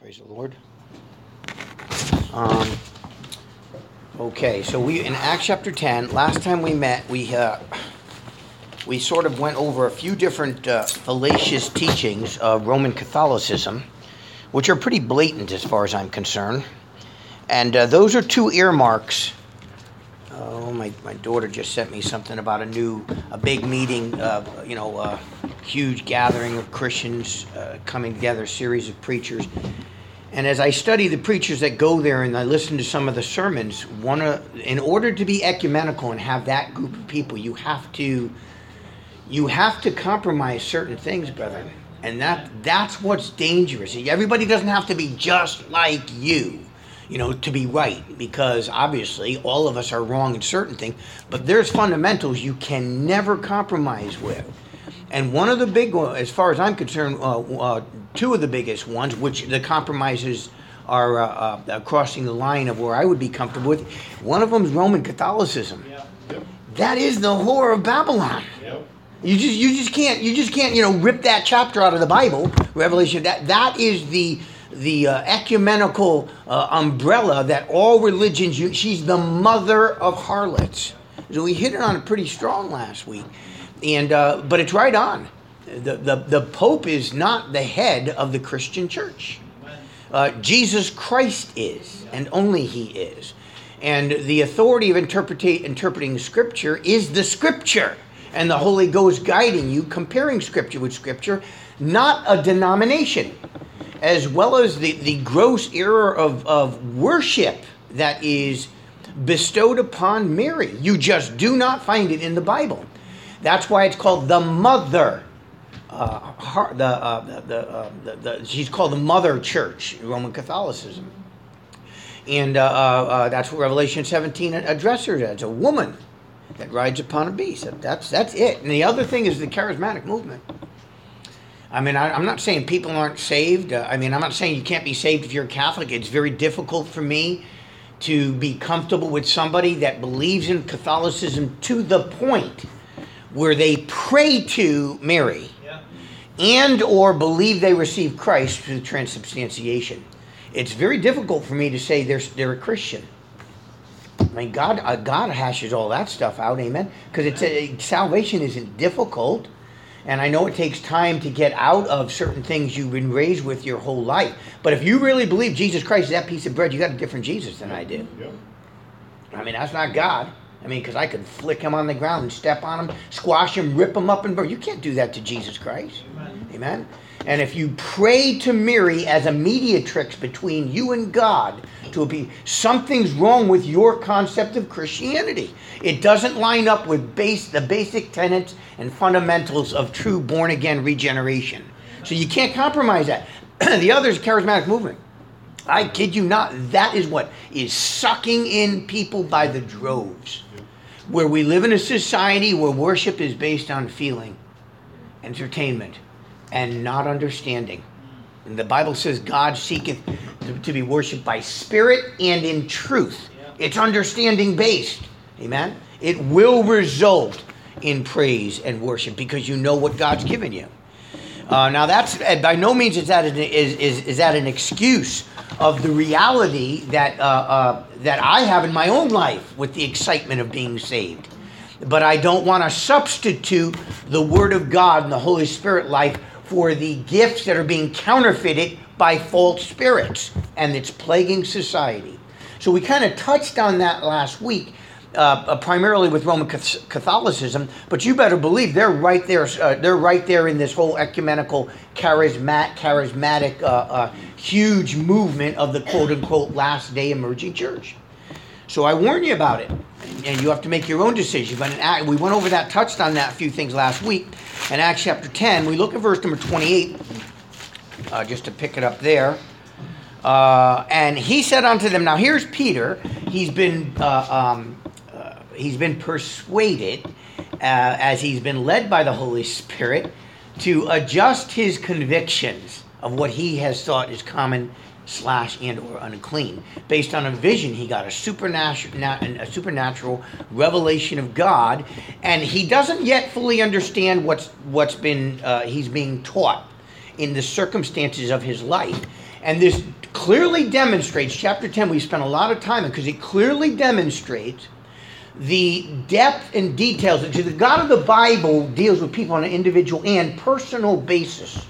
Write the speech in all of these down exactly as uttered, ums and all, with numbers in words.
Praise the Lord. Um, okay, so we in Acts chapter ten. Last time we met, we uh, we sort of went over a few different uh, fallacious teachings of Roman Catholicism, which are pretty blatant as far as I'm concerned. And uh, those are two earmarks. Oh, my, my daughter just sent me something about a new, a big meeting, uh, you know, a huge gathering of Christians uh, coming together, a series of preachers. And as I study the preachers that go there and I listen to some of the sermons, one of, in order to be ecumenical and have that group of people, you have to, you have to compromise certain things, brother. And that that's what's dangerous. Everybody doesn't have to be just like you. You know, to be right, because obviously all of us are wrong in certain things, but there's fundamentals you can never compromise with. And one of the big ones, as far as I'm concerned, uh, uh, two of the biggest ones, which the compromises are uh, uh, crossing the line of where I would be comfortable with, one of them is Roman Catholicism. Yeah. Yep. That is the whore of Babylon. Yep. You just, you just can't, you just can't, you know, rip that chapter out of the Bible, Revelation. That that is the. the uh, ecumenical uh, umbrella that all religions use. She's the mother of harlots. So we hit it on it pretty strong last week. And uh, but it's right on. The, the, the Pope is not the head of the Christian church. Uh, Jesus Christ is, and only he is. And the authority of interpreta- interpreting Scripture is the Scripture. And the Holy Ghost guiding you, comparing Scripture with Scripture, not a denomination. As well as the, the gross error of, of worship that is bestowed upon Mary. You just do not find it in the Bible. That's why it's called the mother. Uh, her, the, uh, the, the, uh, the, the, she's called the mother church, Roman Catholicism. And uh, uh, that's what Revelation seventeen addresses her as, a woman that rides upon a beast. That's, that's it. And the other thing is the charismatic movement. I mean, I, I'm not saying people aren't saved. Uh, I mean, I'm not saying you can't be saved if you're a Catholic. It's very difficult for me to be comfortable with somebody that believes in Catholicism to the point where they pray to Mary yeah. and or believe they receive Christ through transubstantiation. It's very difficult for me to say they're, they're a Christian. I mean, God, uh, God hashes all that stuff out, amen? Because it's a, salvation isn't difficult. And I know it takes time to get out of certain things you've been raised with your whole life. But if you really believe Jesus Christ is that piece of bread, you got a different Jesus than I do. Yep. I mean, that's not God. I mean, because I could flick him on the ground and step on him, squash him, rip him up and burn. You can't do that to Jesus Christ. Amen. Amen. And if you pray to Mary as a mediatrix between you and God, to be something's wrong with your concept of Christianity. It doesn't line up with base the basic tenets and fundamentals of true born-again regeneration. So you can't compromise that. The other is charismatic movement. I kid you not, that is what is sucking in people by the droves. Where we live in a society where worship is based on feeling, entertainment, and not understanding. And the Bible says God seeketh to, to be worshipped by spirit and in truth. It's understanding based. Amen? It will result in praise and worship because you know what God's given you. Uh, now that's, by no means is that an, is, is, is that an excuse of the reality that, uh, uh, that I have in my own life with the excitement of being saved. But I don't want to substitute the Word of God and the Holy Spirit life for the gifts that are being counterfeited by false spirits, and it's plaguing society. So we kind of touched on that last week, uh, uh, primarily with Roman Catholicism. But you better believe they're right there. Uh, they're right there in this whole ecumenical, charismatic, charismatic, uh, uh, huge movement of the quote unquote last day emerging church. So I warn you about it, and you have to make your own decision. But in Act, we went over that, touched on that a few things last week. In Acts chapter ten, we look at verse number twenty-eight, uh, just to pick it up there. Uh, and he said unto them, now here's Peter. He's been uh, um, uh, he's been persuaded, uh, as he's been led by the Holy Spirit, to adjust his convictions of what he has thought is common slash and or unclean, based on a vision he got, a supernatural, a supernatural revelation of God, and he doesn't yet fully understand what's what's been uh, he's being taught in the circumstances of his life. And this clearly demonstrates, chapter ten, we spent a lot of time on because it clearly demonstrates the depth and details. The God of the Bible deals with people on an individual and personal basis.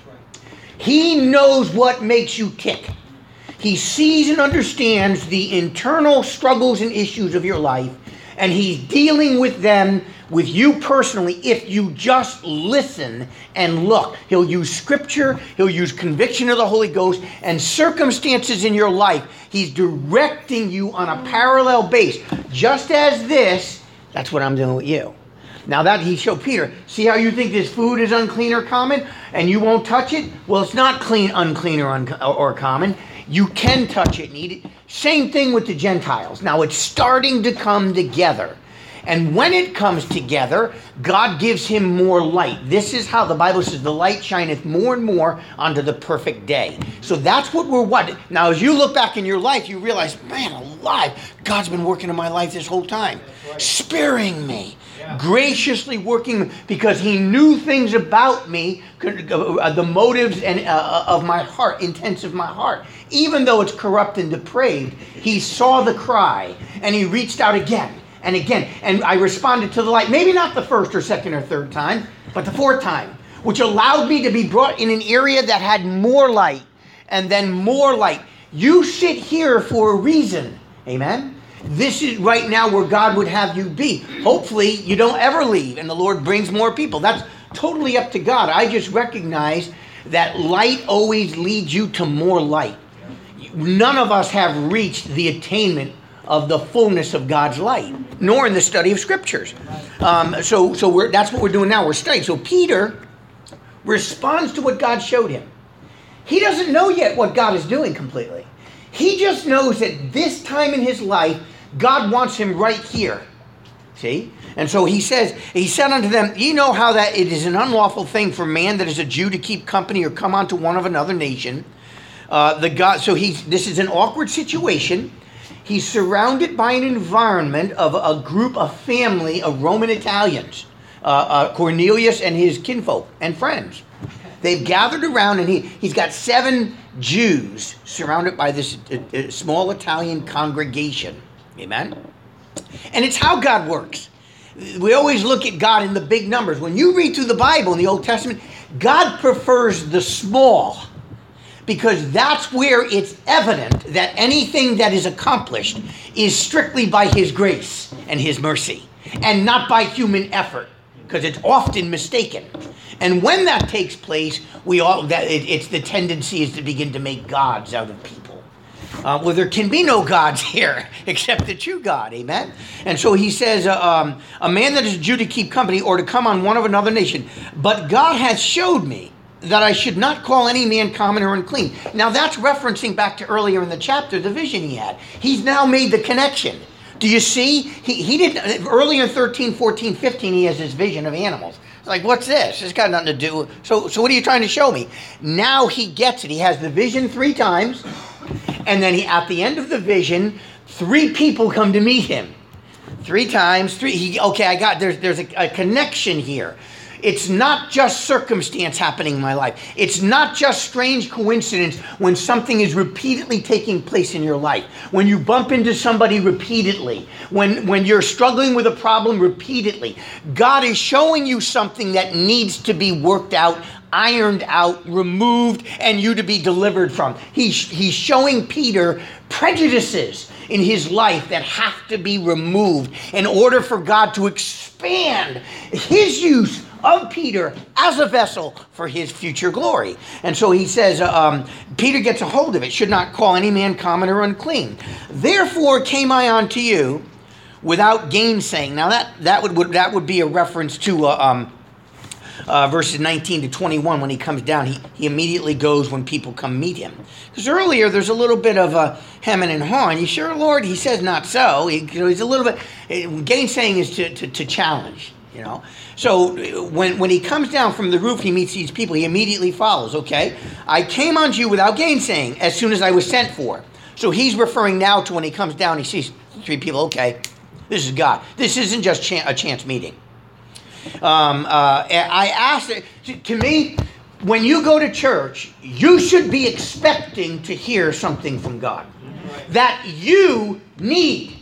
He knows what makes you tick. He sees and understands the internal struggles and issues of your life, and he's dealing with them with you personally if you just listen and look. He'll use scripture, he'll use conviction of the Holy Ghost, and circumstances in your life. He's directing you on a parallel base. Just as this, that's what I'm doing with you. Now that he showed Peter, see how you think this food is unclean or common, and you won't touch it? Well, it's not clean, unclean, or, un- or common. You can touch it and eat it. Same thing with the Gentiles. Now it's starting to come together. And when it comes together, God gives him more light. This is how the Bible says, the light shineth more and more unto the perfect day. So that's what we're what. Now, as you look back in your life, you realize, man, alive, God's been working in my life this whole time. Right. Sparing me. Yeah. Graciously working because he knew things about me, the motives and uh, of my heart, intents of my heart. Even though it's corrupt and depraved, he saw the cry and he reached out again. And again, and I responded to the light, maybe not the first or second or third time, but the fourth time, which allowed me to be brought in an area that had more light and then more light. You sit here for a reason. Amen? This is right now where God would have you be. Hopefully, you don't ever leave and the Lord brings more people. That's totally up to God. I just recognize that light always leads you to more light. None of us have reached the attainment of the fullness of God's light, nor in the study of scriptures. Um, so so we're, that's what we're doing now. We're studying. So Peter responds to what God showed him. He doesn't know yet what God is doing completely. He just knows that this time in his life, God wants him right here. See? And so he says, he said unto them, ye know how that it is an unlawful thing for man that is a Jew to keep company or come unto one of another nation. Uh, the God. So he's this is an awkward situation. He's surrounded by an environment of a group, a family of Roman Italians, uh, uh, Cornelius and his kinfolk and friends. They've gathered around, and he, he's got seven Jews surrounded by this uh, uh, small Italian congregation. Amen? And it's how God works. We always look at God in the big numbers. When you read through the Bible in the Old Testament, God prefers the small, because that's where it's evident that anything that is accomplished is strictly by his grace and his mercy, and not by human effort, because it's often mistaken. And when that takes place, we all that it, it's the tendency is to begin to make gods out of people. Uh, well, there can be no gods here except the true God, amen? And so he says, uh, um, a man that is a Jew to keep company or to come on one of another nation, but God has showed me that I should not call any man common or unclean. Now that's referencing back to earlier in the chapter, the vision he had. He's now made the connection. Do you see? He, he didn't, earlier in thirteen, fourteen, fifteen, he has this vision of animals. It's like, what's this? It's got nothing to do. So, so what are you trying to show me? Now he gets it. He has the vision three times. And then he, at the end of the vision, three people come to meet him. Three times, three. He, okay, I got, there's, there's a, a connection here. It's not just circumstance happening in my life. It's not just strange coincidence when something is repeatedly taking place in your life. When you bump into somebody repeatedly. When, when you're struggling with a problem repeatedly. God is showing you something that needs to be worked out, ironed out, removed, and you to be delivered from. He's, he's showing Peter prejudices in his life that have to be removed in order for God to expand his use of Peter as a vessel for his future glory. And so he says, um, Peter gets a hold of it, should not call any man common or unclean. Therefore came I unto you without gainsaying. Now that, that, would, would, that would be a reference to uh, um, uh, verses nineteen to twenty-one. When he comes down, he, he immediately goes when people come meet him. Because earlier there's a little bit of a hemming and hawing. You sure, Lord? He says not so. He, you know, he's a little bit, gainsaying is to, to, to challenge, you know. So when, when he comes down from the roof, he meets these people, he immediately follows, okay? I came unto you without gainsaying as soon as I was sent for. So he's referring now to when he comes down, he sees three people, okay, this is God. This isn't just ch- a chance meeting. Um, uh, I asked, to me, when you go to church, you should be expecting to hear something from God that you need.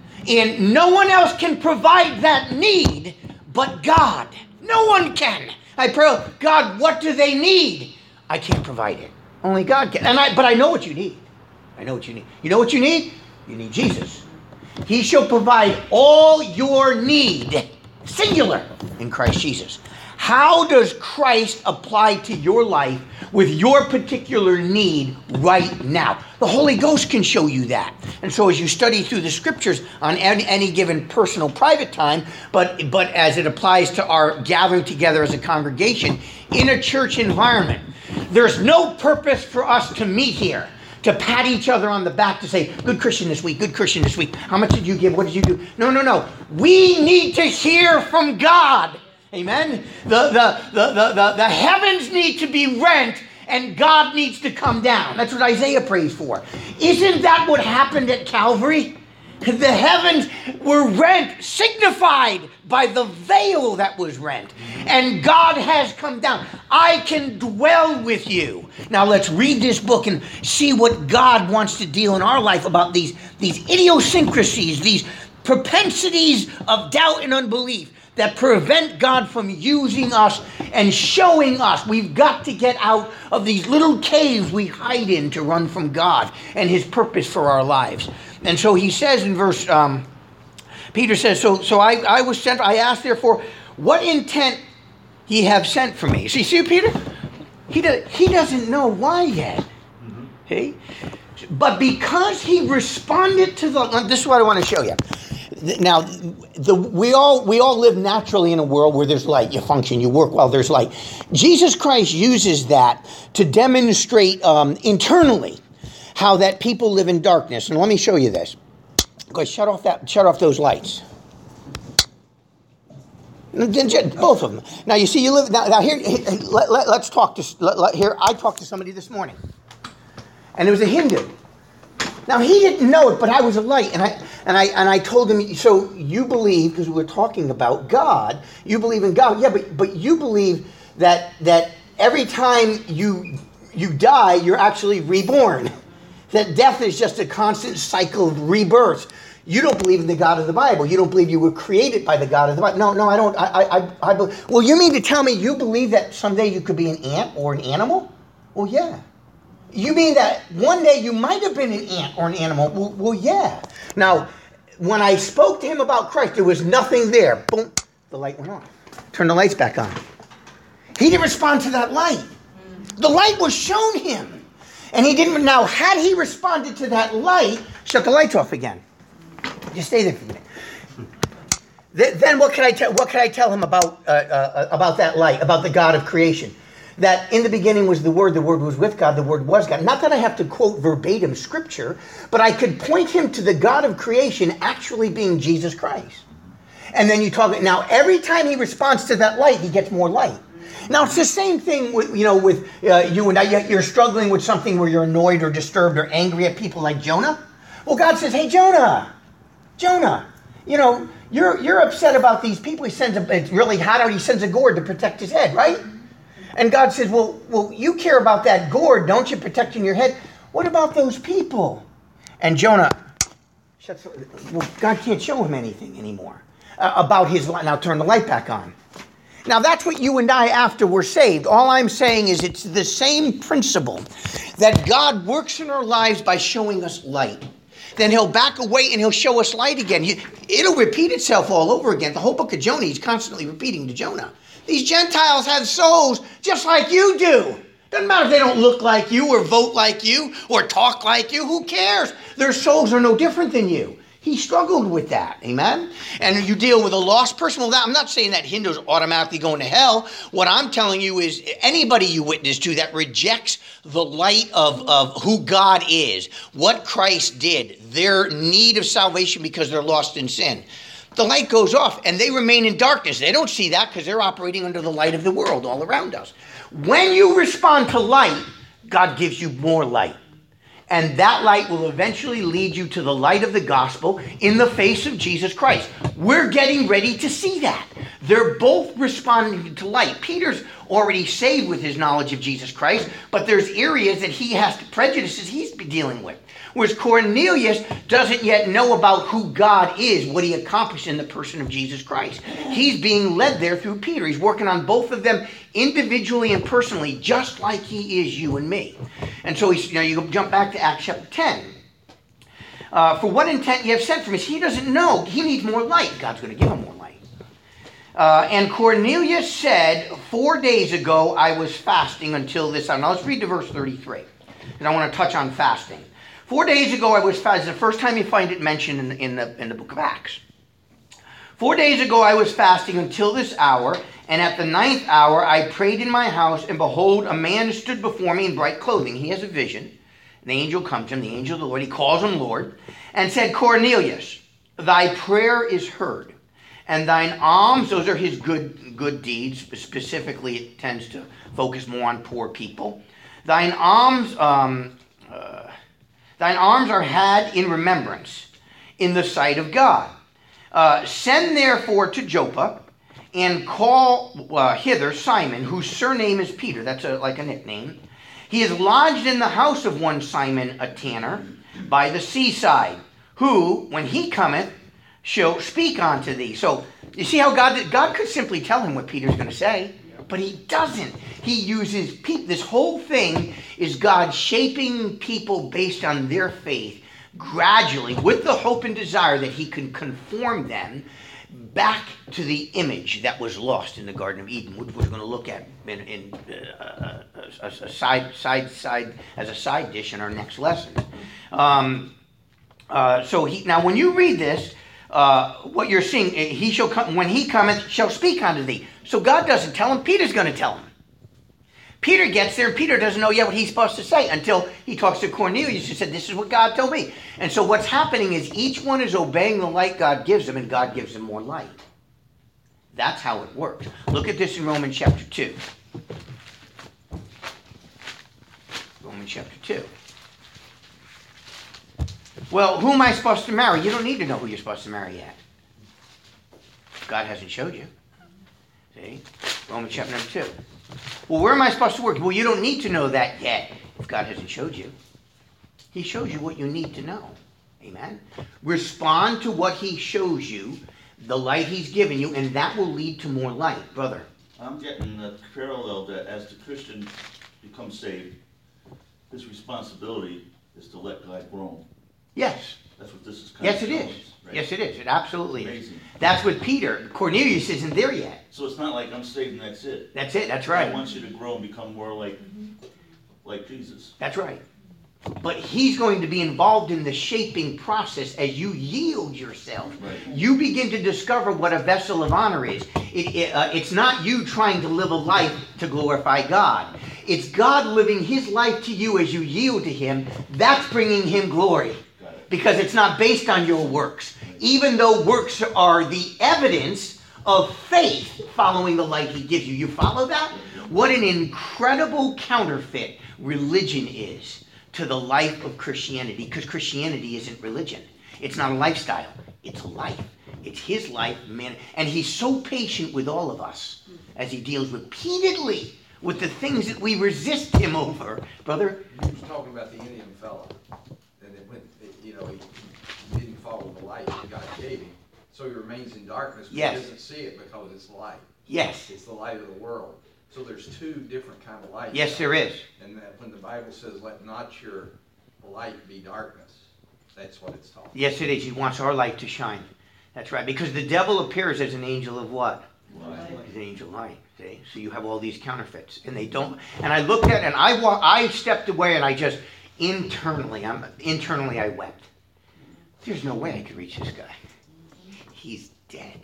And no one else can provide that need but God. No one can. I pray, God, what do they need? I can't provide it. Only God can. And I, but I know what you need. I know what you need. You know what you need? You need Jesus. He shall provide all your need, singular, in Christ Jesus. How does Christ apply to your life with your particular need right now? The Holy Ghost can show you that. And so as you study through the scriptures on any, any given personal private time, but, but as it applies to our gathering together as a congregation in a church environment, there's no purpose for us to meet here to pat each other on the back to say, good Christian this week, good Christian this week. How much did you give? What did you do? No, no, no. We need to hear from God. Amen. The, the, the, the, the, the heavens need to be rent and God needs to come down. That's what Isaiah prays for. Isn't that what happened at Calvary? The heavens were rent, signified by the veil that was rent. And God has come down. I can dwell with you. Now let's read this book and see what God wants to deal in our life about these, these idiosyncrasies, these propensities of doubt and unbelief that prevent God from using us and showing us. We've got to get out of these little caves we hide in to run from God and his purpose for our lives. And so he says in verse, um, Peter says, so so I, I was sent, I asked therefore, what intent ye have sent for me? So you see Peter? He, does, he doesn't know why yet. Mm-hmm. Okay? But because he responded to the, this is what I want to show you. Now, the, we all we all live naturally in a world where there's light. You function, you work while there's light. Jesus Christ uses that to demonstrate um, internally how that people live in darkness. And let me show you this. Go ahead, shut off that, shut off those lights. Both of them. Now you see, you live now. now here, let, let, let's talk to. Let, let, here, I talked to somebody this morning, and it was a Hindu. Now he didn't know it, but I was a light, and I and I and I told him. So you believe, because we were talking about God, you believe in God, yeah, but but you believe that that every time you you die, you're actually reborn. That death is just a constant cycle of rebirth. You don't believe in the God of the Bible. You don't believe you were created by the God of the Bible. No, no, I don't. I, I, I, I believe. Well, you mean to tell me you believe that someday you could be an ant or an animal? Well, yeah. You mean that one day you might have been an ant or an animal? Well, well, yeah. Now, when I spoke to him about Christ, there was nothing there. Boom, the light went off. Turn the lights back on. He didn't respond to that light. The light was shown him. And he didn't. Now, had he responded to that light, shut the lights off again. Just stay there for a minute. Then what can I tell? What can I tell him about uh, uh, about that light, about the God of creation? That in the beginning was the Word, the Word was with God, the Word was God. Not that I have to quote verbatim Scripture, but I could point him to the God of creation actually being Jesus Christ. And then you talk. Now, every time he responds to that light, he gets more light. Now, it's the same thing with, you know, with uh, you and I. You're struggling with something where you're annoyed or disturbed or angry at people like Jonah. Well, God says, hey, Jonah, Jonah, you know, you're you're upset about these people. He sends a, it's really hot out. He sends a gourd to protect his head, right? And God says, well, well, you care about that gourd, don't you, protecting your head? What about those people? And Jonah shuts. Well, God can't show him anything anymore uh, about his life. Now turn the light back on. Now that's what you and I, after we're saved. All I'm saying is it's the same principle that God works in our lives by showing us light. Then he'll back away and he'll show us light again. You, it'll repeat itself all over again. The whole book of Jonah, he's constantly repeating to Jonah. These Gentiles have souls just like you do. Doesn't matter if they don't look like you or vote like you or talk like you. Who cares? Their souls are no different than you. He struggled with that. Amen? And you deal with a lost person. Well, that, I'm not saying that Hindus automatically going to hell. What I'm telling you is anybody you witness to that rejects the light of, of who God is, what Christ did, their need of salvation because they're lost in sin. The light goes off and they remain in darkness. They don't see that because they're operating under the light of the world all around us. When you respond to light, God gives you more light. And that light will eventually lead you to the light of the gospel in the face of Jesus Christ. We're getting ready to see that. They're both responding to light. Peter's already saved with his knowledge of Jesus Christ, but there's areas that he has to, prejudices he's dealing with. Whereas Cornelius doesn't yet know about who God is, what he accomplished in the person of Jesus Christ. He's being led there through Peter. He's working on both of them individually and personally, just like he is you and me. And so he's, you know, you jump back to Acts chapter ten. Uh, for what intent you have sent from us? He doesn't know. He needs more light. God's going to give him more light. Uh, and Cornelius said, four days ago I was fasting until this hour. Now let's read to verse thirty-three, because I want to touch on fasting. Four days ago I was fasting. It's the first time you find it mentioned in the, in the, in the book of Acts. Four days ago I was fasting until this hour, and at the ninth hour I prayed in my house, and behold, a man stood before me in bright clothing. He has a vision. The angel comes to him, the angel of the Lord. He calls him Lord, and said, Cornelius, thy prayer is heard, and thine alms, those are his good good deeds. Specifically, it tends to focus more on poor people. Thine alms, um, uh, thine alms are had in remembrance in the sight of God. Uh, send therefore to Joppa, and call uh, hither Simon, whose surname is Peter. That's a, like a nickname. He is lodged in the house of one Simon a tanner by the seaside, who, when he cometh, shall speak unto thee. So, you see how God did? God could simply tell him what Peter's going to say, but he doesn't. He uses people. This whole thing is God shaping people based on their faith, gradually, with the hope and desire that he can conform them back to the image that was lost in the Garden of Eden, which we're going to look at in, in uh, a, a side, side, side as a side dish in our next lesson. Um, uh, so he now, when you read this, uh, what you're seeing, he shall come when he cometh, shall speak unto thee. So God doesn't tell him; Peter's going to tell him. Peter gets there, and Peter doesn't know yet what he's supposed to say until he talks to Cornelius, who said, this is what God told me. And so what's happening is each one is obeying the light God gives them, and God gives them more light. That's how it works. Look at this in Romans chapter two. Romans chapter two. Well, who am I supposed to marry? You don't need to know who you're supposed to marry yet. God hasn't showed you. See? Romans chapter number two. Well, where am I supposed to work? Well, you don't need to know that yet if God hasn't showed you. He shows you what you need to know. Amen? Respond to what he shows you, the light he's given you, and that will lead to more light. Brother? I'm getting the parallel that as the Christian becomes saved, his responsibility is to let God grow. Yes. That's what this is kind yes, of it is. us, right? Yes, it is. It absolutely Amazing. is. That's what Peter, Cornelius isn't there yet. So it's not like I'm saved and that's it. That's it. That's right. I want you to grow and become more like, like Jesus. That's right. But he's going to be involved in the shaping process as you yield yourself. Right. You begin to discover what a vessel of honor is. It, it, uh, it's not you trying to live a life to glorify God. It's God living his life to you as you yield to him. That's bringing him glory. Because it's not based on your works. Even though works are the evidence of faith following the light he gives you. You follow that? What an incredible counterfeit religion is to the life of Christianity. Because Christianity isn't religion. It's not a lifestyle. It's a life. It's his life, man. And he's so patient with all of us as he deals repeatedly with the things that we resist him over. Brother? He was talking about the Indian fella. And it went, you know, he, he didn't follow the light that God gave him. So he remains in darkness, but yes. he doesn't see it because it's light. Yes. It's the light of the world. So there's two different kind of lights. Yes, there is. And that when the Bible says, let not your light be darkness, that's what it's talking about. Yes, it is. He wants our light to shine. That's right. Because the devil appears as an angel of what? Light. He's an angel of light. See? So you have all these counterfeits. And they don't. And I looked at it, and I, wa- I stepped away, and I just, internally, I'm, internally I wept. There's no way I could reach this guy. He's dead.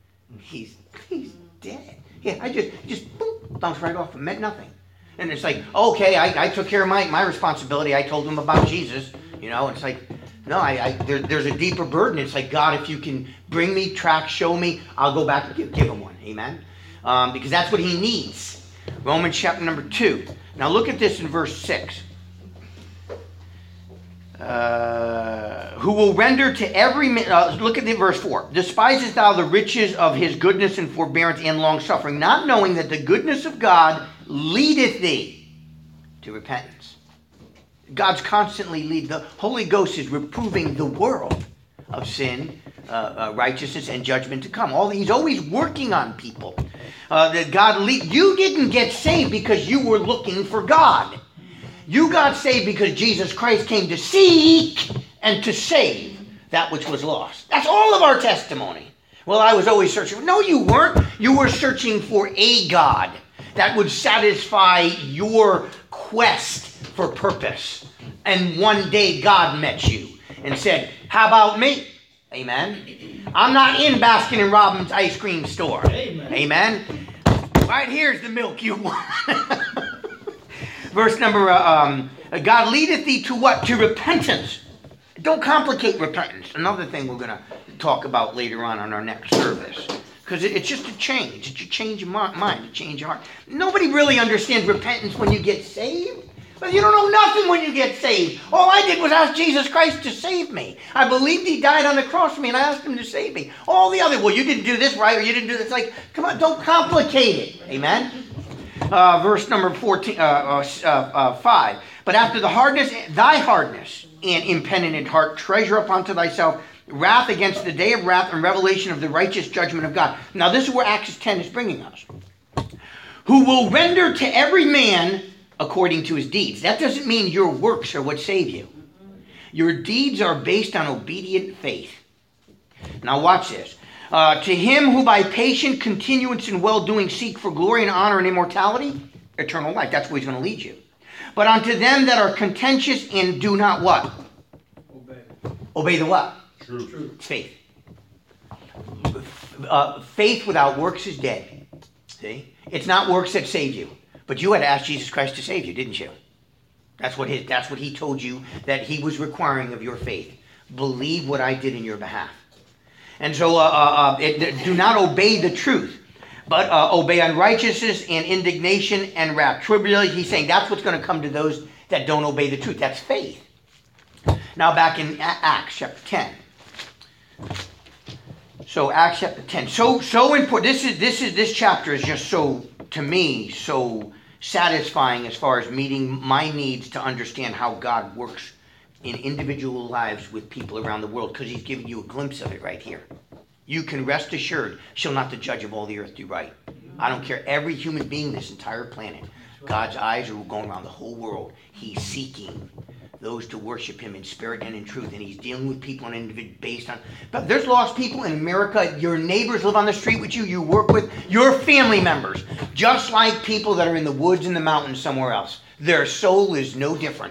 He's, he's dead. Yeah, I just, just boom, bounced right off and meant nothing. And it's like, okay, I, I took care of my, my responsibility. I told him about Jesus, you know, it's like, no, I, I there, there's a deeper burden. It's like, God, if you can bring me tracks, show me, I'll go back and give, give him one. Amen? Um, because that's what he needs. Romans chapter number two. Now look at this in verse six. Uh, who will render to every man, uh, look at the verse four. Despisest thou the riches of his goodness and forbearance and long suffering, not knowing that the goodness of God leadeth thee to repentance. God's constantly leading. The Holy Ghost is reproving the world of sin, uh, uh, righteousness, and judgment to come. All he's always working on people. Uh, that God lead. You didn't get saved because you were looking for God. You got saved because Jesus Christ came to seek and to save that which was lost. That's all of our testimony. Well, I was always searching. No, you weren't. You were searching for a God that would satisfy your quest for purpose. And one day God met you and said, how about me? Amen. I'm not in Baskin and Robbins ice cream store. Amen. Amen. Right here's the milk you want. Verse number, uh, um, God leadeth thee to what? To repentance. Don't complicate repentance. Another thing we're going to talk about later on in our next service. Because it, it's just a change. It's a change of mind, a change of heart. Nobody really understands repentance when you get saved. But you don't know nothing when you get saved. All I did was ask Jesus Christ to save me. I believed he died on the cross for me, and I asked him to save me. All the other, well, you didn't do this right, or you didn't do this. Like, come on, don't complicate it. Amen? Uh, verse number fourteen, uh, uh, uh, uh, five. But after the hardness, thy hardness and impenitent heart, treasure up unto thyself wrath against the day of wrath and revelation of the righteous judgment of God. Now, this is where Acts ten is bringing us. Who will render to every man according to his deeds. That doesn't mean your works are what save you. Your deeds are based on obedient faith. Now watch this. Uh, to him who by patient continuance in well-doing seek for glory and honor and immortality, eternal life. That's where he's going to lead you. But unto them that are contentious and do not what? Obey. Obey the what? True. It's faith. Uh, faith without works is dead. See? It's not works that save you. But you had to ask Jesus Christ to save you, didn't you? That's what his, that's what he told you that he was requiring of your faith. Believe what I did in your behalf. And so uh, uh, it, do not obey the truth, but uh, obey unrighteousness and indignation and wrath. Tribulation, he's saying that's what's going to come to those that don't obey the truth. That's faith. Now back in Acts chapter ten. So Acts chapter ten. So so important. This is this is this chapter is just so, to me, so satisfying as far as meeting my needs to understand how God works in individual lives with people around the world, because he's giving you a glimpse of it right here. You can rest assured, shall not the judge of all the earth do right. I don't care. Every human being, this entire planet, God's eyes are going around the whole world. He's seeking those to worship him in spirit and in truth, and he's dealing with people on an individual based on. But there's lost people in America. Your neighbors live on the street with you. You work with your family members, just like people that are in the woods and the mountains somewhere else. Their soul is no different.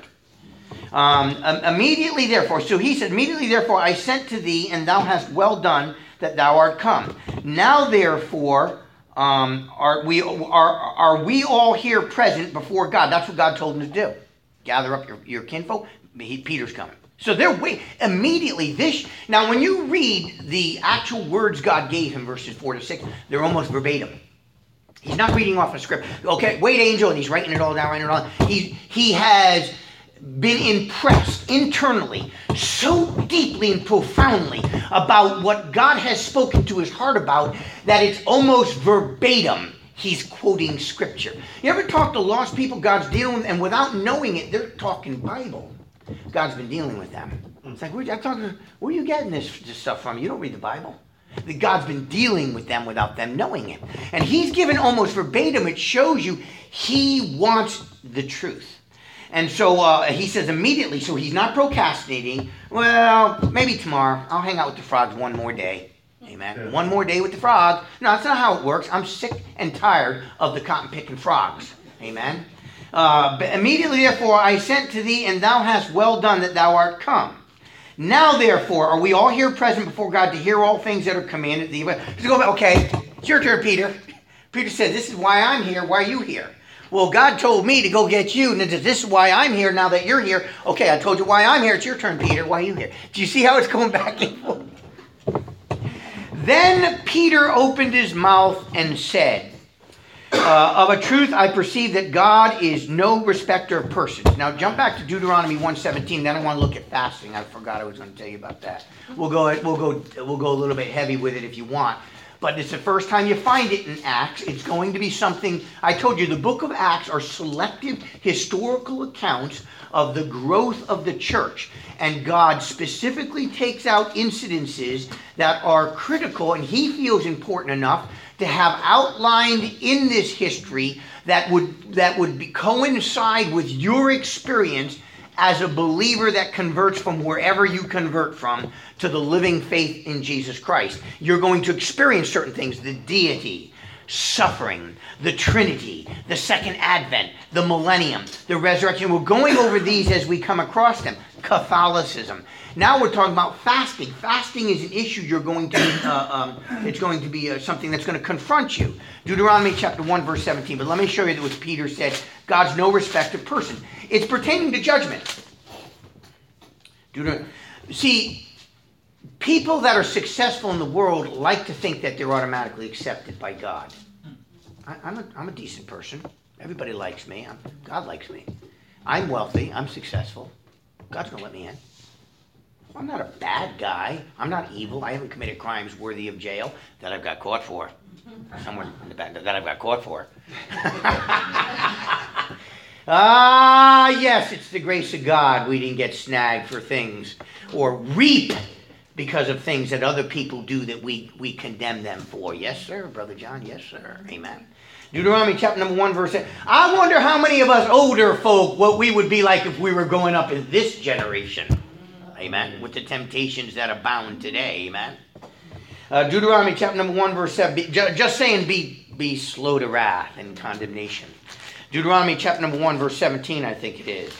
Um, immediately, therefore, so he said, immediately, therefore, I sent to thee, and thou hast well done that thou art come. Now, therefore, um, are we are are we all here present before God? That's what God told him to do. Gather up your, your kinfolk. He, Peter's coming. So they're wait immediately. This now, when you read the actual words God gave him, verses four to six, they're almost verbatim. He's not reading off a script. Okay, wait, angel, and he's writing it all down, writing it all down. He he has been impressed internally so deeply and profoundly about what God has spoken to his heart about that it's almost verbatim. He's quoting scripture. You ever talk to lost people God's dealing with, and without knowing it, they're talking Bible. God's been dealing with them. It's like, where, I'm talking, where are you getting this, this stuff from? You don't read the Bible. That God's been dealing with them without them knowing it. And he's given almost verbatim. It shows you he wants the truth. And so uh, he says immediately, so he's not procrastinating. Well, maybe tomorrow. I'll hang out with the frogs one more day. Amen. Yeah. One more day with the frogs. No, that's not how it works. I'm sick and tired of the cotton-picking frogs. Amen. Uh, but immediately, therefore, I sent to thee, and thou hast well done that thou art come. Now, therefore, are we all here present before God to hear all things that are commanded thee? Just go back. Okay, it's your turn, Peter. Peter said, this is why I'm here. Why are you here? Well, God told me to go get you, and this is why I'm here now that you're here. Okay, I told you why I'm here. It's your turn, Peter. Why are you here? Do you see how it's going back and forth? Then Peter opened his mouth and said, Uh, of a truth, I perceive that God is no respecter of persons. Now, jump back to Deuteronomy one seventeen. Then I want to look at fasting. I forgot I was going to tell you about that. We'll go. We'll go. We'll go a little bit heavy with it if you want. But it's the first time you find it in Acts. It's going to be something. I told you the book of Acts are selective historical accounts of the growth of the church, and God specifically takes out incidences that are critical, and He feels important enough to have outlined in this history that would that would be, coincide with your experience as a believer that converts from wherever you convert from to the living faith in Jesus Christ. You're going to experience certain things: the deity, suffering, the Trinity, the second advent, the millennium, the resurrection. We're going over these as we come across them. Catholicism. Now we're talking about fasting. Fasting is an issue you're going to, uh, um, it's going to be uh, something that's going to confront you. Deuteronomy chapter one, verse seventeen. But let me show you what Peter said. God's no respecter of person. It's pertaining to judgment. Deuteronomy. See, people that are successful in the world like to think that they're automatically accepted by God. I, I'm, a, I'm a decent person. Everybody likes me. I'm, God likes me. I'm wealthy. I'm successful. God's going to let me in. I'm not a bad guy. I'm not evil. I haven't committed crimes worthy of jail that I've got caught for. Someone in the back that I've got caught for. Ah, yes, it's the grace of God we didn't get snagged for things or reap because of things that other people do that we, we condemn them for. Yes, sir, Brother John. Yes, sir. Amen. Deuteronomy chapter number one, verse eight. I wonder how many of us older folk, what we would be like if we were growing up in this generation. Amen. With the temptations that abound today. Amen. Uh, Deuteronomy chapter number one, verse seven. Be, ju- just saying, be, be slow to wrath and condemnation. Deuteronomy chapter number one, verse seventeen, I think it is.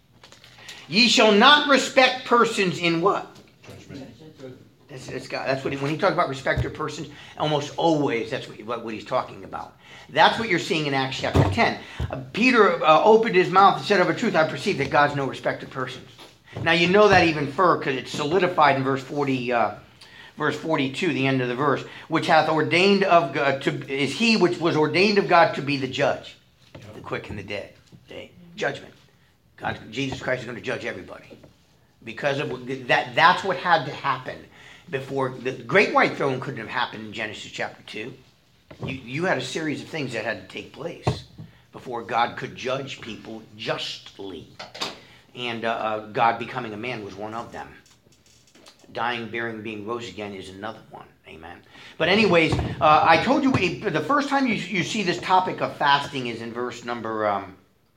Ye shall not respect persons in what? That's, that's, God, that's what he, when he talks about respect of persons, almost always that's what, what, what he's talking about. That's what you're seeing in Acts chapter ten. Uh, Peter uh, opened his mouth and said, of a truth, I perceive that God's no respecter of persons. Now you know that even further because it's solidified in verse forty, uh, verse forty-two, the end of the verse, which hath ordained of God to is he which was ordained of God to be the judge, the quick and the dead. Okay? Judgment. God, Jesus Christ is going to judge everybody because of that. That's what had to happen before the great white throne couldn't have happened in Genesis chapter two. You you had a series of things that had to take place before God could judge people justly. And uh, uh, God becoming a man was one of them. Dying, bearing, being rose again is another one. Amen. But anyways, uh, I told you the first time you, you see this topic of fasting is in verse number um,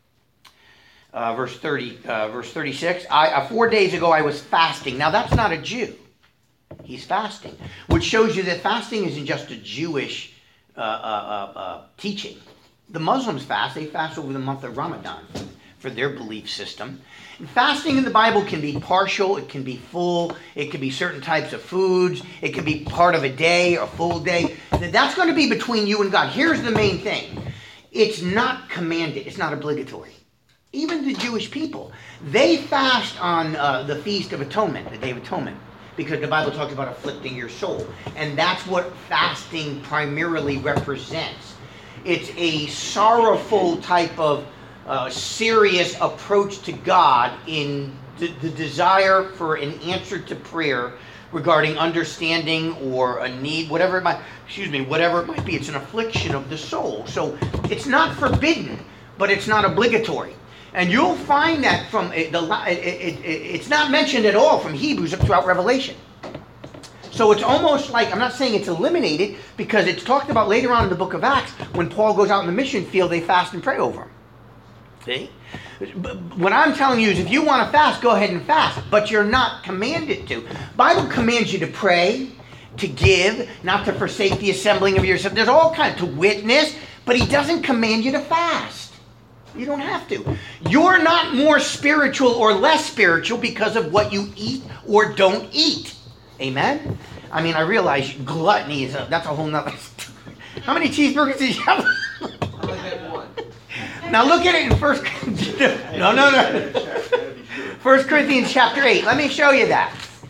uh, verse thirty, uh, verse thirty-six. I, uh, four days ago I was fasting. Now that's not a Jew. He's fasting, which shows you that fasting isn't just a Jewish uh, uh, uh, uh, teaching. The Muslims fast. They fast over the month of Ramadan for their belief system. And fasting in the Bible can be partial, it can be full, it can be certain types of foods, it can be part of a day or a full day. That's going to be between you and God. Here's the main thing. It's not commanded, it's not obligatory. Even the Jewish people, they fast on uh, the Feast of Atonement, the Day of Atonement, because the Bible talks about afflicting your soul. And that's what fasting primarily represents. It's a sorrowful type of Uh, serious approach to God in the, the desire for an answer to prayer regarding understanding or a need, whatever it might, excuse me, whatever it might be. It's an affliction of the soul. So it's not forbidden, but it's not obligatory. And you'll find that from it, the it, it, it, it's not mentioned at all from Hebrews up throughout Revelation. So it's almost like, I'm not saying it's eliminated, because it's talked about later on in the book of Acts when Paul goes out in the mission field, they fast and pray over him. See? What I'm telling you is if you want to fast, go ahead and fast. But you're not commanded to. Bible commands you to pray, to give, not to forsake the assembling of yourself. There's all kinds, to witness, but he doesn't command you to fast. You don't have to. You're not more spiritual or less spiritual because of what you eat or don't eat. Amen? I mean, I realize gluttony is a, that's a whole nother. How many cheeseburgers did you have? I only had one. Now look at it in First no, no, no. First Corinthians chapter eight. Let me show you that.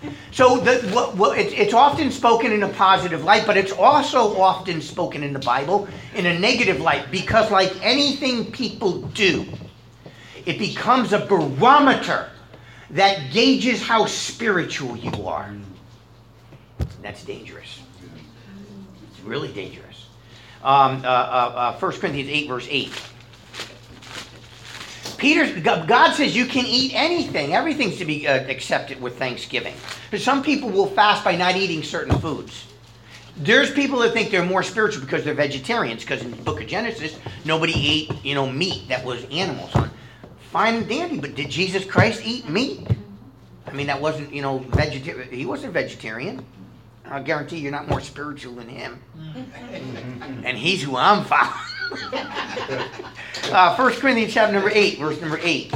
So the, what, what, it's, it's often spoken in a positive light, but it's also often spoken in the Bible in a negative light, because like anything people do, it becomes a barometer that gauges how spiritual you are. That's dangerous. It's really dangerous. Um, uh, uh, uh, First Corinthians eight, verse eight. Peter, God says you can eat anything. Everything's to be uh, accepted with thanksgiving. Some people will fast by not eating certain foods. There's people that think they're more spiritual because they're vegetarians, because in the book of Genesis, nobody ate, you know, meat that was animals on. Fine and dandy, but did Jesus Christ eat meat? I mean, that wasn't, you know, vegetarian. He wasn't vegetarian. I guarantee you're not more spiritual than him. And he's who I'm following. uh, First Corinthians chapter number eight, verse number eight.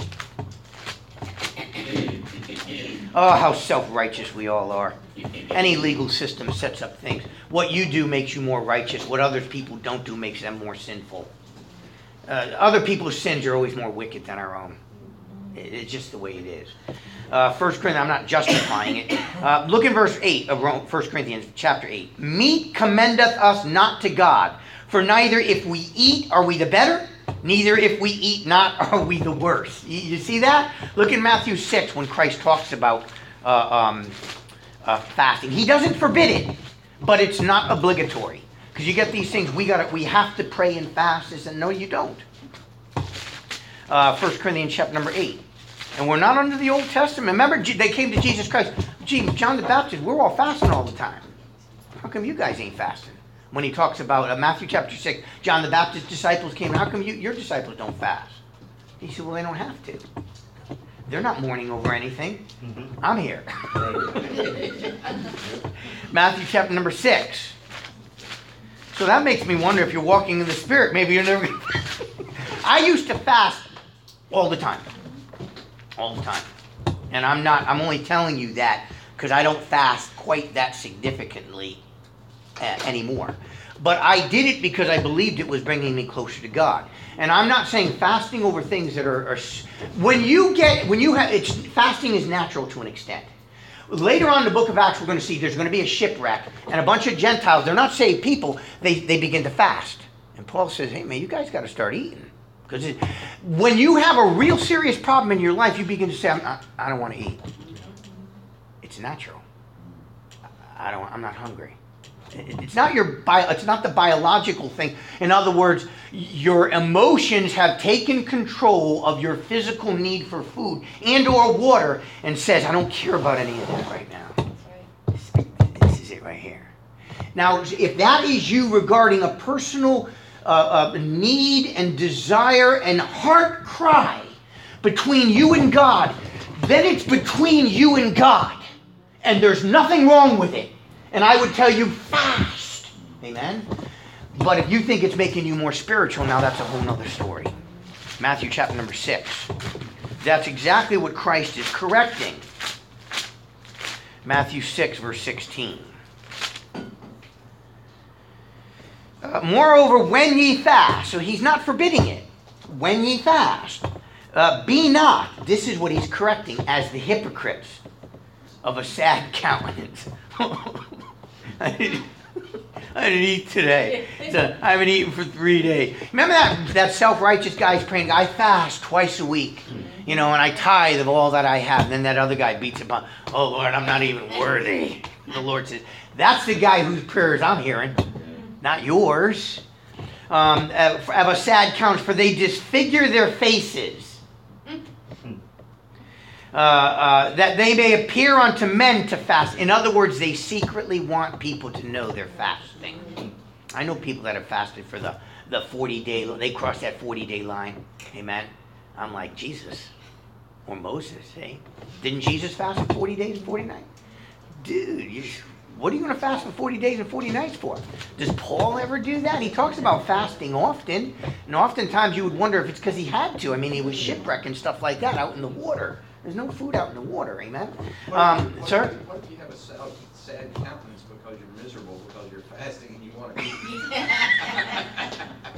Oh, how self-righteous we all are. Any legal system sets up things. What you do makes you more righteous. What other people don't do makes them more sinful. Uh, other people's sins are always more wicked than our own. It, it's just the way it is. Uh, First Corinthians, I'm not justifying it. Uh, look in verse eight of First Corinthians chapter eight. Meat commendeth us not to God, for neither if we eat are we the better, neither if we eat not are we the worse. You, you see that? Look in Matthew six when Christ talks about uh, um, uh, fasting. He doesn't forbid it, but it's not obligatory. Because you get these things, we got we have to pray and fast. This, and no, you don't. Uh, First Corinthians chapter number eight. And we're not under the Old Testament. Remember, they came to Jesus Christ. Gee, John the Baptist, we're all fasting all the time. How come you guys ain't fasting? When he talks about uh, Matthew chapter six, John the Baptist's disciples came. How come you, your disciples don't fast? He said, well, they don't have to. They're not mourning over anything. Mm-hmm. I'm here. Matthew chapter number six. So that makes me wonder if you're walking in the Spirit. Maybe you're never going to I used to fast all the time. All the time. And I'm not, I'm only telling you that because I don't fast quite that significantly uh, anymore. But I did it because I believed it was bringing me closer to God. And I'm not saying fasting over things that are, are when you get, when you have, it's, fasting is natural to an extent. Later on in the book of Acts, we're going to see there's going to be a shipwreck, and a bunch of Gentiles, they're not saved people, they, they begin to fast. And Paul says, hey man, you guys got to start eating. Because when you have a real serious problem in your life, you begin to say, I'm not, I don't want to eat. It's natural. I don't, I'm not hungry. It's not your bio, it's not the biological thing. In other words, your emotions have taken control of your physical need for food and or water and says, I don't care about any of that right now. This, this is it right here. Now, if that is you regarding a personal uh, uh, need and desire and heart cry between you and God, then it's between you and God. And there's nothing wrong with it. And I would tell you, fast. Amen? But if you think it's making you more spiritual, now that's a whole nother story. Matthew chapter number six. That's exactly what Christ is correcting. Matthew six, verse sixteen. Uh, Moreover, when ye fast, so he's not forbidding it. When ye fast, uh, be not, this is what he's correcting, as the hypocrites of a sad countenance. I, didn't, I didn't eat today. So I haven't eaten for three days. Remember that, that self-righteous guy's praying, I fast twice a week, you know, and I tithe of all that I have. And then that other guy beats him up. Oh, Lord, I'm not even worthy. And the Lord says, that's the guy whose prayers I'm hearing, not yours. Um, of a sad countenance, for they disfigure their faces. Uh, uh, that they may appear unto men to fast. In other words, they secretly want people to know they're fasting. I know people that have fasted for the, the forty day, they crossed that forty day line. Amen. I'm like, Jesus or Moses, hey? Didn't Jesus fast for forty days and forty nights? Dude, you, what are you going to fast for forty days and forty nights for? Does Paul ever do that? He talks about fasting often, and oftentimes you would wonder if it's because he had to. I mean, he was shipwrecked and stuff like that out in the water. There's no food out in the water, amen? Um, what, sir? What if you have a sad, sad countenance because you're miserable because you're fasting and you want to eat?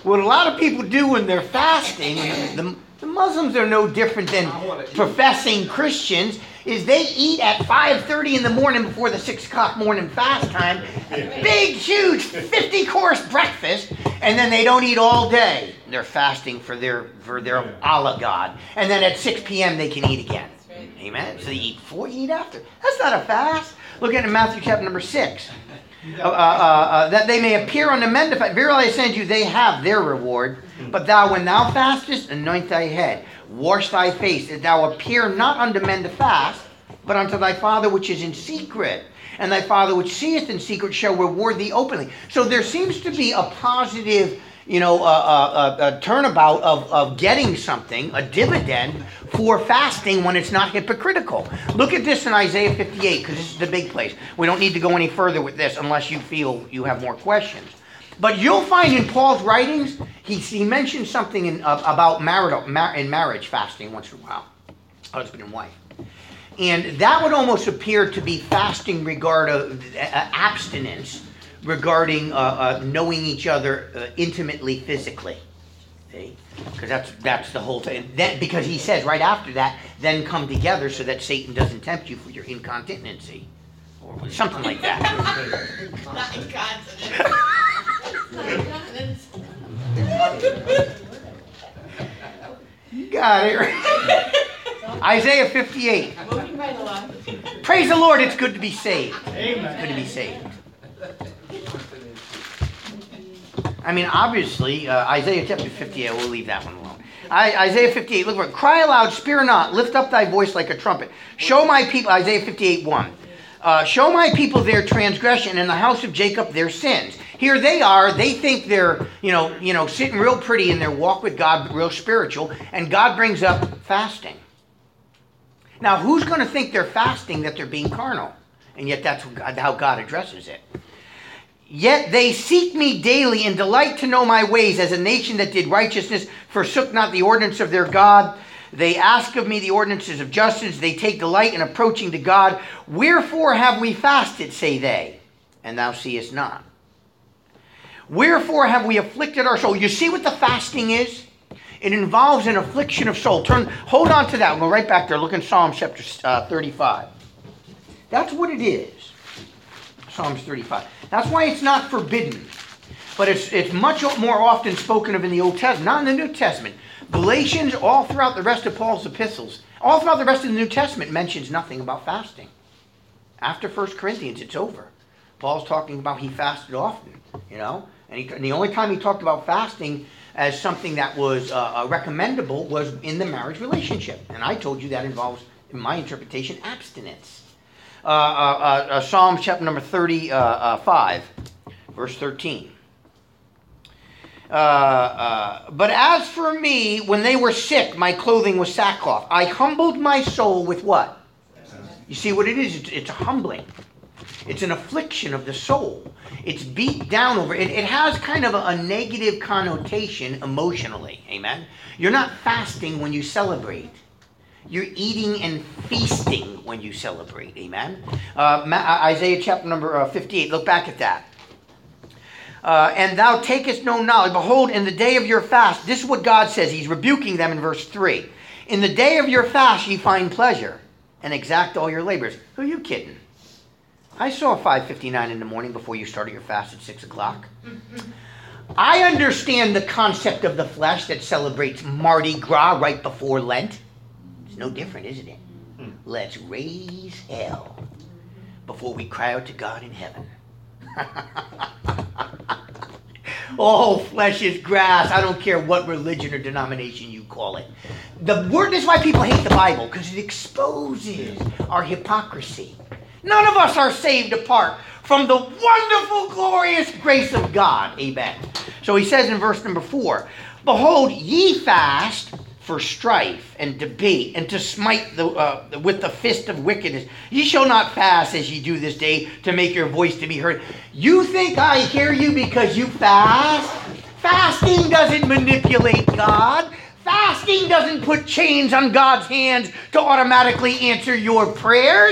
what a lot of people do when they're fasting, the, the Muslims are no different than professing Christians, is they eat at five thirty in the morning before the six o'clock morning fast time, big, huge, fifty-course breakfast, and then they don't eat all day. They're fasting for their for their Allah God. And then at six p.m. they can eat again. Amen? So they eat before, you eat after. That's not a fast. Look at it in Matthew chapter number six. Uh, uh, uh, that they may appear unto men to fast. Verily I say unto you, they have their reward. But thou, when thou fastest, anoint thy head, wash thy face, that thou appear not unto men to fast, but unto thy Father which is in secret. And thy Father which seeth in secret shall reward thee openly. So there seems to be a positive, you know, uh, uh, uh, a turnabout of, of getting something, a dividend for fasting when it's not hypocritical. Look at this in Isaiah fifty-eight, because this is the big place. We don't need to go any further with this unless you feel you have more questions. But you'll find in Paul's writings, he, he mentions something in, uh, about marital, mar- in marriage fasting once in a while, husband and wife. And that would almost appear to be fasting regard of uh, abstinence regarding uh, uh, knowing each other uh, intimately physically. See? Because that's that's the whole thing. Then, because he says right after that, then come together so that Satan doesn't tempt you for your incontinency. Or something like that. Not incontinence. You got it right. Isaiah fifty-eight. Moving right along. Praise the Lord, it's good to be saved. Amen. It's good to be saved. I mean, obviously, uh, Isaiah chapter fifty-eight, we'll leave that one alone. I, Isaiah fifty-eight, look for it. Cry aloud, spare not, lift up thy voice like a trumpet. Show my people, Isaiah fifty-eight, one. Uh, show my people their transgression and the house of Jacob their sins. Here they are, they think they're, you know, you know, sitting real pretty in their walk with God, real spiritual, and God brings up fasting. Now, who's going to think they're fasting that they're being carnal? And yet that's how God addresses it. Yet they seek me daily and delight to know my ways, as a nation that did righteousness, forsook not the ordinance of their God. They ask of me the ordinances of justice. They take delight in approaching to God. Wherefore have we fasted, say they, and thou seest not. Wherefore have we afflicted our soul. You see what the fasting is? It involves an affliction of soul. Turn, hold on to that. We'll go right back there. Look in Psalm chapter uh, thirty-five. That's what it is. Psalms thirty-five. That's why it's not forbidden. But it's it's much more often spoken of in the Old Testament, not in the New Testament. Galatians, all throughout the rest of Paul's epistles, all throughout the rest of the New Testament mentions nothing about fasting. After First Corinthians, it's over. Paul's talking about he fasted often, you know. And, he, and the only time he talked about fasting as something that was uh, recommendable was in the marriage relationship. And I told you that involves, in my interpretation, abstinence. Uh, uh, uh, Psalms chapter number thirty-five, verse thirteen. Uh, uh, but as for me, when they were sick, my clothing was sackcloth. I humbled my soul with what? You see what it is? It's, it's humbling. It's an affliction of the soul. It's beat down over. It, it has kind of a, a negative connotation emotionally. Amen? You're not fasting when you celebrate. You're eating and feasting when you celebrate. Amen? Uh, Isaiah chapter number uh, fifty-eight. Look back at that. Uh, and thou takest no knowledge. Behold, in the day of your fast, this is what God says. He's rebuking them in verse three. In the day of your fast ye find pleasure, and exact all your labors. Who are you kidding? I saw five fifty-nine in the morning before you started your fast at six o'clock. I understand the concept of the flesh that celebrates Mardi Gras right before Lent. It's no different, isn't it? Let's raise hell before we cry out to God in heaven. All flesh is grass. I don't care what religion or denomination you call it. The word, this is why people hate the Bible, because it exposes our hypocrisy. None of us are saved apart from the wonderful, glorious grace of God. Amen. So he says in verse number four, behold, ye fast for strife and debate, and to smite the uh, with the fist of wickedness. Ye shall not fast as ye do this day, to make your voice to be heard. You think I hear you because you fast? Fasting doesn't manipulate God. Fasting doesn't put chains on God's hands to automatically answer your prayers.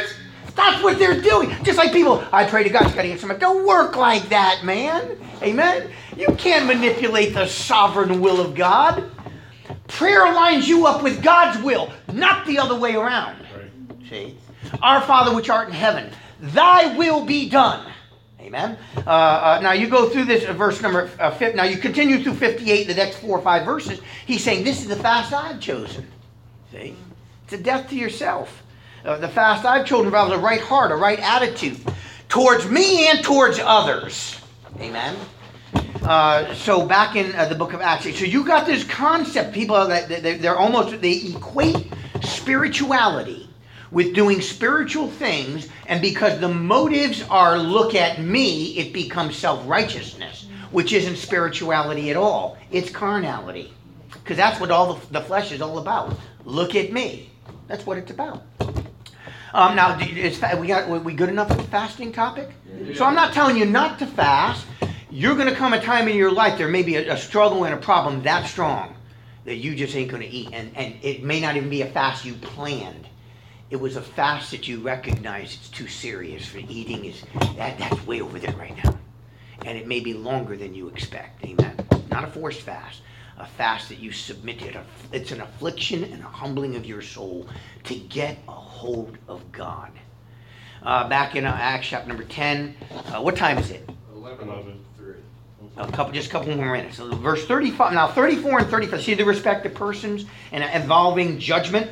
That's what they're doing. Just like people, I pray to God, you got to answer my. Don't work like that, man. Amen? You can't manipulate the sovereign will of God. Prayer lines you up with God's will, not the other way around. Right. See? Our Father which art in heaven, thy will be done. Amen? Uh, uh, now you go through this uh, verse number, uh, fifty, now you continue through fifty-eight, the next four or five verses. He's saying, this is the fast I've chosen. See? It's a death to yourself. Uh, the fast I've chosen involves a right heart, a right attitude towards me and towards others. Amen? Uh, so back in uh, the book of Acts, so you got this concept, people that they're, they're almost, they equate spirituality with doing spiritual things, and because the motives are look at me, it becomes self-righteousness, which isn't spirituality at all. It's carnality. Because that's what all the, the flesh is all about. Look at me. That's what it's about. Um, now, is, we got are we good enough with the fasting topic? Yeah. So I'm not telling you not to fast. You're going to come a time in your life, there may be a, a struggle and a problem that strong that you just ain't going to eat. And, and it may not even be a fast you planned. It was a fast that you recognize it's too serious for eating. Is that That's way over there right now. And it may be longer than you expect. Amen. Not a forced fast. A fast that you submitted. It's an affliction and a humbling of your soul to get a hold of God. Uh, back in uh, Acts chapter number ten. Uh, what time is it? eleven. A couple, just a couple more minutes. So verse thirty-five. Now, thirty-four and thirty-five. See the respect of persons and involving judgment.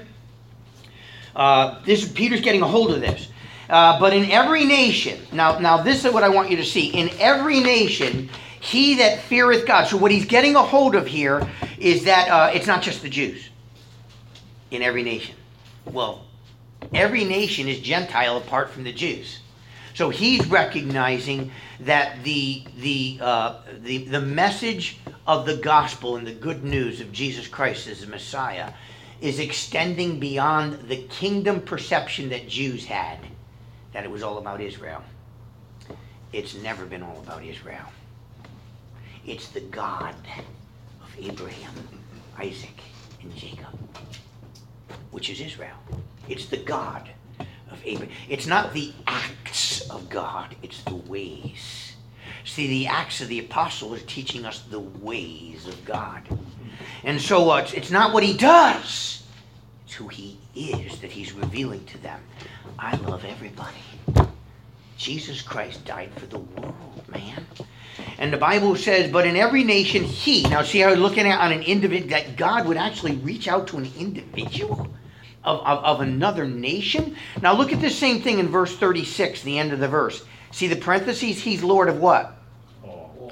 Uh, this Peter's getting a hold of this. Uh, but in every nation. Now, now this is what I want you to see. In every nation, he that feareth God. So what he's getting a hold of here is that uh, it's not just the Jews. In every nation. Well, every nation is Gentile apart from the Jews. So he's recognizing that the the uh, the the message of the gospel and the good news of Jesus Christ as the Messiah is extending beyond the kingdom perception that Jews had, that it was all about Israel. It's never been all about Israel. It's the God of Abraham, Isaac, and Jacob, which is Israel. It's the God of Abraham. It's not the acts of God, it's the ways. See, the acts of the apostle is teaching us the ways of God. And so uh, it's, it's not what he does, it's who he is that he's revealing to them. I love everybody. Jesus Christ died for the world, man. And the Bible says, but in every nation he, now see how we're looking at on an individual, that God would actually reach out to an individual of, of, of another nation. Now look at this same thing in verse thirty-six, the end of the verse. See the parentheses, he's Lord of what? All.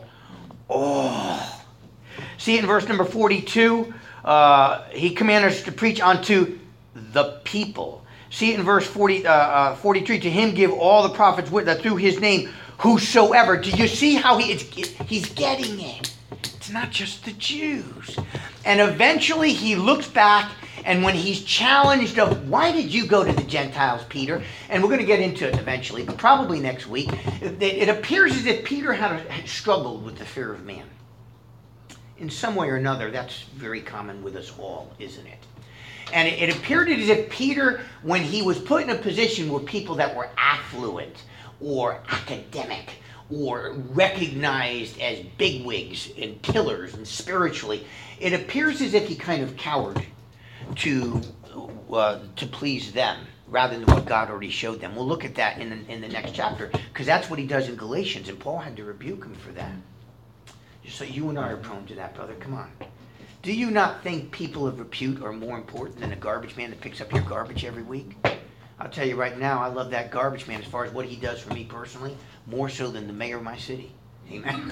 Oh. See in verse number forty-two, uh, he commanded us to preach unto the people. See it in verse forty, uh, uh, forty-three, to him give all the prophets witness through his name, whosoever. Do you see how he is, he's getting it? It's not just the Jews. And eventually he looks back, and when he's challenged of, why did you go to the Gentiles, Peter? And we're going to get into it eventually, but probably next week. It, it appears as if Peter had, a, had struggled with the fear of man. In some way or another, that's very common with us all, isn't it? And it, it appeared as if Peter, when he was put in a position where people that were affluent or academic or recognized as bigwigs and pillars and spiritually, it appears as if he kind of cowered to uh, to please them rather than what God already showed them. We'll look at that in the, in the next chapter, because that's what he does in Galatians, and Paul had to rebuke him for that. Just so you and I are prone to that, brother. Come on. Do you not think people of repute are more important than a garbage man that picks up your garbage every week? I'll tell you right now, I love that garbage man as far as what he does for me personally, more so than the mayor of my city. Amen.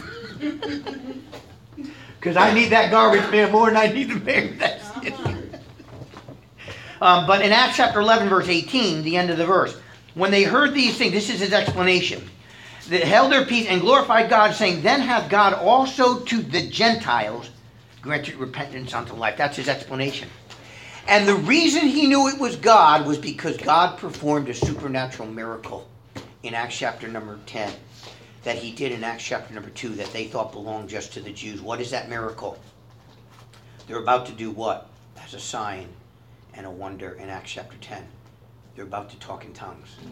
Because I need that garbage man more than I need the mayor of that city. Um, but in Acts chapter eleven, verse eighteen, the end of the verse, when they heard these things, this is his explanation. They held their peace and glorified God, saying, then hath God also to the Gentiles granted repentance unto life. That's his explanation. And the reason he knew it was God was because God performed a supernatural miracle in Acts chapter number ten that he did in Acts chapter number two that they thought belonged just to the Jews. What is that miracle? They're about to do what? As a sign and a wonder in Acts chapter ten. They're about to talk in tongues.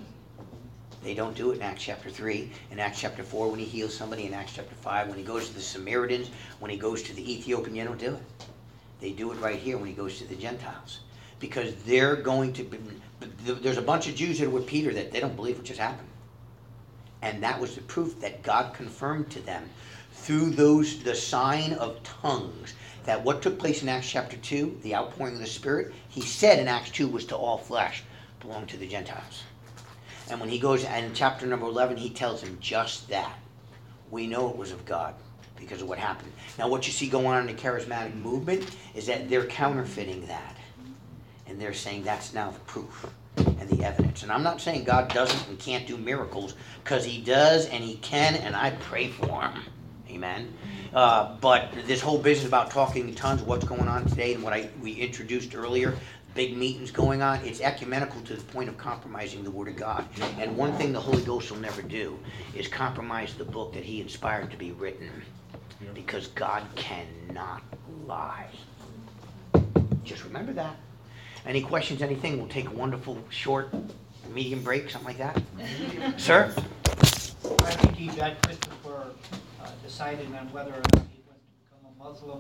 They don't do it in Acts chapter three, in Acts chapter four when he heals somebody, in Acts chapter five when he goes to the Samaritans, when he goes to the Ethiopian. You don't do it. They do it right here when he goes to the Gentiles. Because they're going to be, there's a bunch of Jews that are with Peter that they don't believe what just happened. And that was the proof that God confirmed to them through those, the sign of tongues, that what took place in Acts chapter two, the outpouring of the Spirit, he said in Acts two was to all flesh, belonged to the Gentiles. And when he goes, and in chapter number eleven, he tells them just that. We know it was of God because of what happened. Now what you see going on in the charismatic movement is that they're counterfeiting that. And they're saying that's now the proof and the evidence. And I'm not saying God doesn't and can't do miracles, because he does and he can, and I pray for him. Amen. Uh, but this whole business about talking in tongues, what's going on today, and what I we introduced earlier, big meetings going on, it's ecumenical to the point of compromising the Word of God. And one thing the Holy Ghost will never do is compromise the book that he inspired to be written, because God cannot lie. Just remember that. Any questions, anything? We'll take a wonderful, short, medium break, something like that. Sir? I think he got Christopher uh, deciding on whether or not he was to become a Muslim